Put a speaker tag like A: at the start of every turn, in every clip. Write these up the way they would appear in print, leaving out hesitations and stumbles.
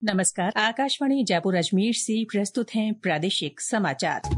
A: नमस्कार। आकाशवाणी जयपुर अजमेर से प्रस्तुत हैं प्रादेशिक समाचार।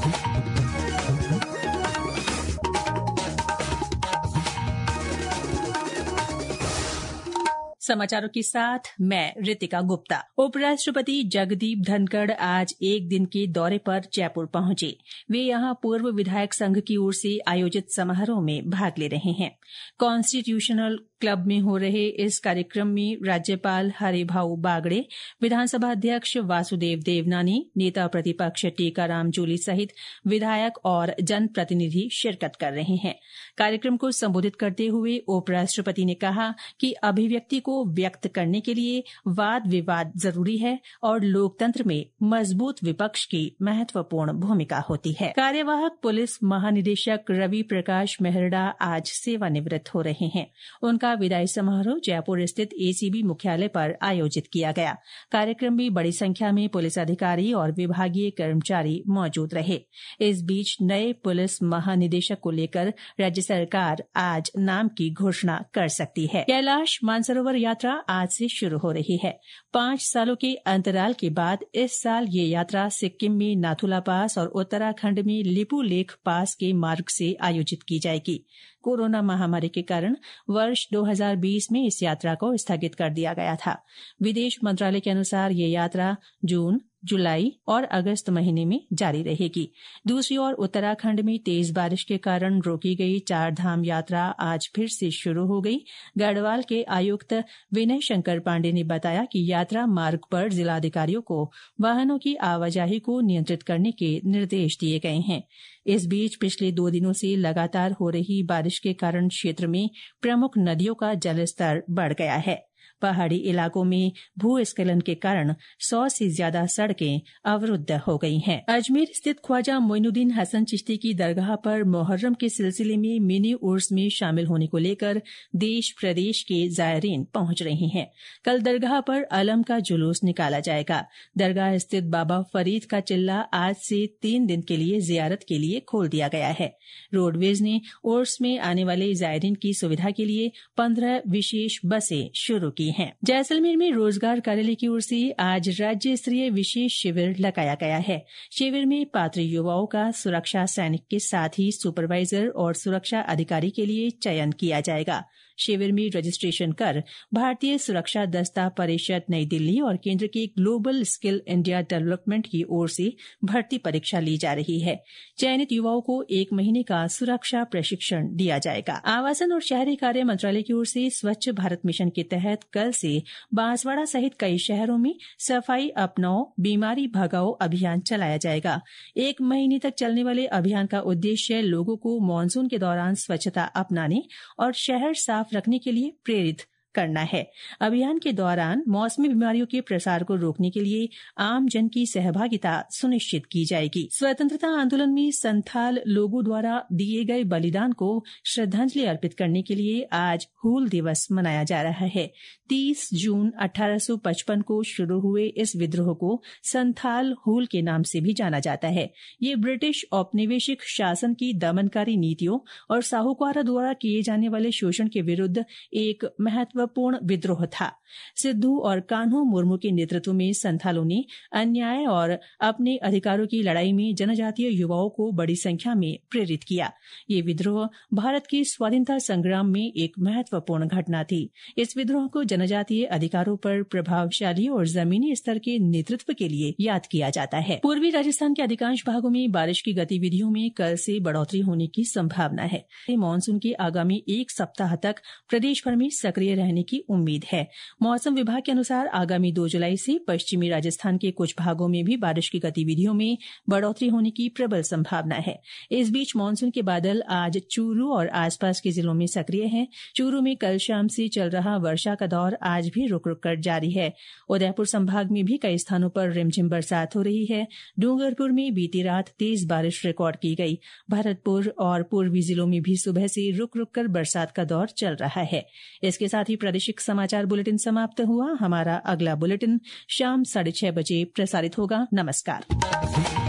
A: समाचारों के साथ मैं रितिका गुप्ता। उपराष्ट्रपति जगदीप धनखड़ आज एक दिन के दौरे पर जयपुर पहुंचे। वे यहां पूर्व विधायक संघ की ओर से आयोजित समारोह में भाग ले रहे हैं। कॉन्स्टिट्यूशनल क्लब में हो रहे इस कार्यक्रम में राज्यपाल हरिभाऊ बागड़े, विधानसभा अध्यक्ष वासुदेव देवनानी, नेता प्रतिपक्ष टीकाराम जूली सहित विधायक और जनप्रतिनिधि शिरकत कर रहे हैं। कार्यक्रम को संबोधित करते हुए उपराष्ट्रपति ने कहा कि अभिव्यक्ति को व्यक्त करने के लिए वाद विवाद जरूरी है और लोकतंत्र में मजबूत विपक्ष की महत्वपूर्ण भूमिका होती है। कार्यवाहक पुलिस महानिदेशक रवि प्रकाश मेहरड़ा आज सेवानिवृत्त हो रहे हैं। उनका विदाई समारोह जयपुर स्थित एसीबी मुख्यालय पर आयोजित किया गया। कार्यक्रम में बड़ी संख्या में पुलिस अधिकारी और विभागीय कर्मचारी मौजूद रहे। इस बीच नए पुलिस महानिदेशक को लेकर राज्य सरकार आज नाम की घोषणा कर सकती है। कैलाश मानसरोवर यात्रा आज से शुरू हो रही है। 5 सालों के अंतराल के बाद इस साल ये यात्रा सिक्किम में नाथुला पास और उत्तराखंड में लिपुलेख पास के मार्ग से आयोजित की जाएगी। कोरोना महामारी के कारण वर्ष 2020 में इस यात्रा को स्थगित कर दिया गया था। विदेश मंत्रालय के अनुसार ये यात्रा जून, जुलाई और अगस्त महीने में जारी रहेगी। दूसरी ओर उत्तराखंड में तेज बारिश के कारण रोकी गई 4 धाम यात्रा आज फिर से शुरू हो गई। गढ़वाल के आयुक्त विनय शंकर पांडे ने बताया कि यात्रा मार्ग पर जिलाधिकारियों को वाहनों की आवाजाही को नियंत्रित करने के निर्देश दिए गए हैं। इस बीच पिछले 2 दिनों से लगातार हो रही बारिश के कारण क्षेत्र में प्रमुख नदियों का जलस्तर बढ़ गया है। पहाड़ी इलाकों में भूस्खलन के कारण 100 से ज्यादा सड़कें अवरुद्ध हो गई हैं। अजमेर स्थित ख्वाजा मोइनुद्दीन हसन चिश्ती की दरगाह पर मोहर्रम के सिलसिले में मिनी उर्स में शामिल होने को लेकर देश प्रदेश के जायरीन पहुंच रहे हैं। कल दरगाह पर अलम का जुलूस निकाला जाएगा। दरगाह स्थित बाबा फरीद का चिल्ला आज से 3 दिन के लिए जियारत के लिए खोल दिया गया है। रोडवेज ने उर्स में आने वाले जायरीन की सुविधा के लिए 15 विशेष बसें शुरू की हैं। जैसलमेर में रोजगार कार्यालय की ओर से आज राज्य स्तरीय विशेष शिविर लगाया गया है। शिविर में पात्र युवाओं का सुरक्षा सैनिक के साथ ही सुपरवाइजर और सुरक्षा अधिकारी के लिए चयन किया जाएगा। शिविर में रजिस्ट्रेशन कर भारतीय सुरक्षा दस्ता परिषद नई दिल्ली और केंद्र के ग्लोबल स्किल इंडिया डेवलपमेंट की ओर से भर्ती परीक्षा ली जा रही है। चयनित युवाओं को 1 महीने का सुरक्षा प्रशिक्षण दिया जाएगा। आवासन और शहरी कार्य मंत्रालय की ओर से स्वच्छ भारत मिशन के तहत कल से बांसवाड़ा सहित कई शहरों में सफाई अपनाओ, बीमारी भगाओ अभियान चलाया जाएगा। 1 महीने तक चलने वाले अभियान का उद्देश्य लोगों को मानसून के दौरान स्वच्छता अपनाने और शहर साफ रखने के लिए प्रेरित करना है। अभियान के दौरान मौसमी बीमारियों के प्रसार को रोकने के लिए आम जन की सहभागिता सुनिश्चित की जाएगी। स्वतंत्रता आंदोलन में संथाल लोगों द्वारा दिए गए बलिदान को श्रद्धांजलि अर्पित करने के लिए आज हूल दिवस मनाया जा रहा है। 30 जून 1855 को शुरू हुए इस विद्रोह को संथाल हूल के नाम से भी जाना जाता है। ये ब्रिटिश औपनिवेशिक शासन की दमनकारी नीतियों और साहूकारों द्वारा किए जाने वाले शोषण के विरुद्ध एक महत्वपूर्ण विद्रोह था। सिद्धू और कान्हो मुर्मू के नेतृत्व में संथालों ने अन्याय और अपने अधिकारों की लड़ाई में जनजातीय युवाओं को बड़ी संख्या में प्रेरित किया। ये विद्रोह भारत के स्वाधीनता संग्राम में एक महत्वपूर्ण घटना थी। इस विद्रोह को जनजातीय अधिकारों पर प्रभावशाली और जमीनी स्तर के नेतृत्व के लिए याद किया जाता है। पूर्वी राजस्थान के अधिकांश भागों में बारिश की गतिविधियों में कल से बढ़ोतरी होने की संभावना है। मानसून के आगामी 1 सप्ताह तक प्रदेश भर में सक्रिय रहने की उम्मीद है। मौसम विभाग के अनुसार आगामी 2 जुलाई से पश्चिमी राजस्थान के कुछ भागों में भी बारिश की गतिविधियों में बढ़ोतरी होने की प्रबल संभावना है। इस बीच मानसून के बादल आज चूरू और आसपास के जिलों में सक्रिय हैं। चूरू में कल शाम से चल रहा वर्षा का दौर आज भी रुक रुक कर जारी है। उदयपुर संभाग में भी कई स्थानों पर रिमझिम बरसात हो रही है। डूंगरपुर में बीती रात तेज बारिश रिकॉर्ड की गई। भरतपुर और पूर्वी जिलों में भी सुबह से रुक रुक कर बरसात का दौर चल रहा है। इसके साथ ही प्रादेशिक समाचार बुलेटिन समाप्त हुआ। हमारा अगला बुलेटिन शाम 6:30 बजे प्रसारित होगा। नमस्कार।